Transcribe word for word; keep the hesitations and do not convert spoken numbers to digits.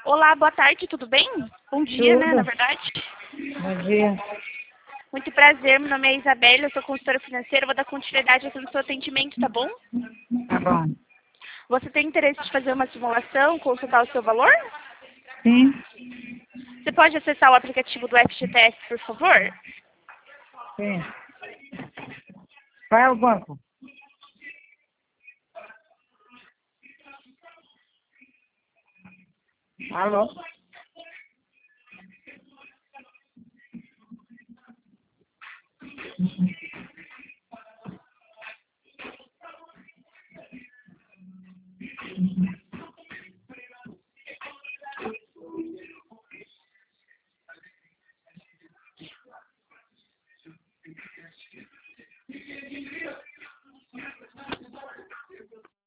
Olá, boa tarde, tudo bem? Bom dia, Tudo. né, na verdade. Bom dia. Muito prazer, meu nome é Isabela, eu sou consultora financeira, vou dar continuidade aqui no seu atendimento, tá bom? Tá bom. Você tem interesse de fazer uma simulação, consultar o seu valor? Sim, Você pode acessar o aplicativo do F G T S, por favor? sim. Qual é o banco? Alô?